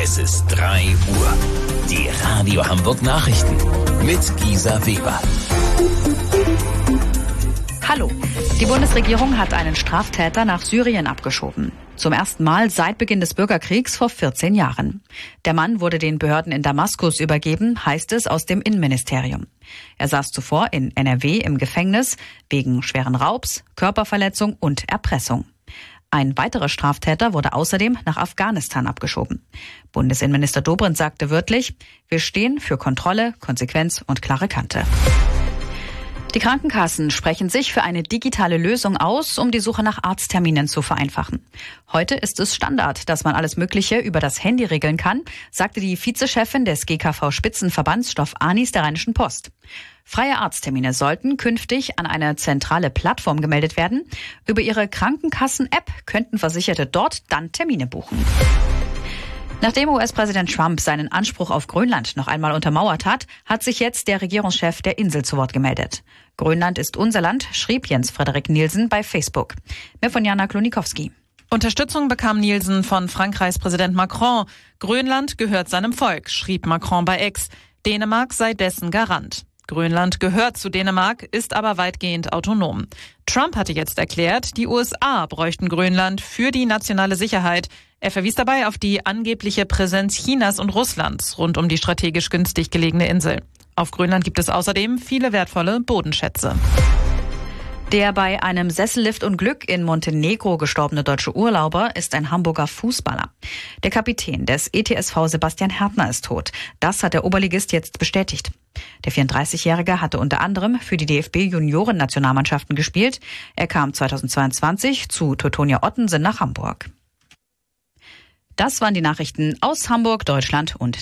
Es ist 3 Uhr. Die Radio Hamburg Nachrichten mit Gisa Weber. Hallo. Die Bundesregierung hat einen Straftäter nach Syrien abgeschoben. Zum ersten Mal seit Beginn des Bürgerkriegs vor 14 Jahren. Der Mann wurde den Behörden in Damaskus übergeben, heißt es aus dem Innenministerium. Er saß zuvor in NRW im Gefängnis wegen schweren Raubs, Körperverletzung und Erpressung. Ein weiterer Straftäter wurde außerdem nach Afghanistan abgeschoben. Bundesinnenminister Dobrindt sagte wörtlich: Wir stehen für Kontrolle, Konsequenz und klare Kante. Die Krankenkassen sprechen sich für eine digitale Lösung aus, um die Suche nach Arztterminen zu vereinfachen. Heute ist es Standard, dass man alles Mögliche über das Handy regeln kann, sagte die Vizechefin des GKV-Spitzenverbands Stoff Anis der Rheinischen Post. Freie Arzttermine sollten künftig an eine zentrale Plattform gemeldet werden. Über ihre Krankenkassen-App könnten Versicherte dort dann Termine buchen. Nachdem US-Präsident Trump seinen Anspruch auf Grönland noch einmal untermauert hat, hat sich jetzt der Regierungschef der Insel zu Wort gemeldet. Grönland ist unser Land, schrieb Jens Frederik Nielsen bei Facebook. Mehr von Jana Klonikowski. Unterstützung bekam Nielsen von Frankreichs Präsident Macron. Grönland gehört seinem Volk, schrieb Macron bei X. Dänemark sei dessen Garant. Grönland gehört zu Dänemark, ist aber weitgehend autonom. Trump hatte jetzt erklärt, die USA bräuchten Grönland für die nationale Sicherheit. Er verwies dabei auf die angebliche Präsenz Chinas und Russlands rund um die strategisch günstig gelegene Insel. Auf Grönland gibt es außerdem viele wertvolle Bodenschätze. Der bei einem Sessellift-Unglück in Montenegro gestorbene deutsche Urlauber ist ein Hamburger Fußballer. Der Kapitän des ETSV Sebastian Härtner ist tot. Das hat der Oberligist jetzt bestätigt. Der 34-Jährige hatte unter anderem für die DFB-Junioren-Nationalmannschaften gespielt. Er kam 2022 zu Teutonia Ottensen nach Hamburg. Das waren die Nachrichten aus Hamburg, Deutschland und